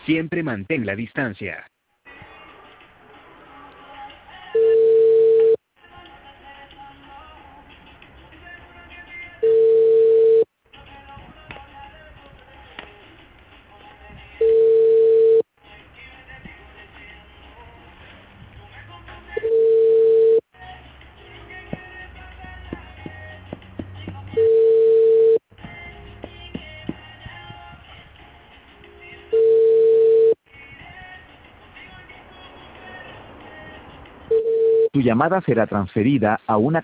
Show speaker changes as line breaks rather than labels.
Siempre mantén la distancia.
Tu llamada será transferida a una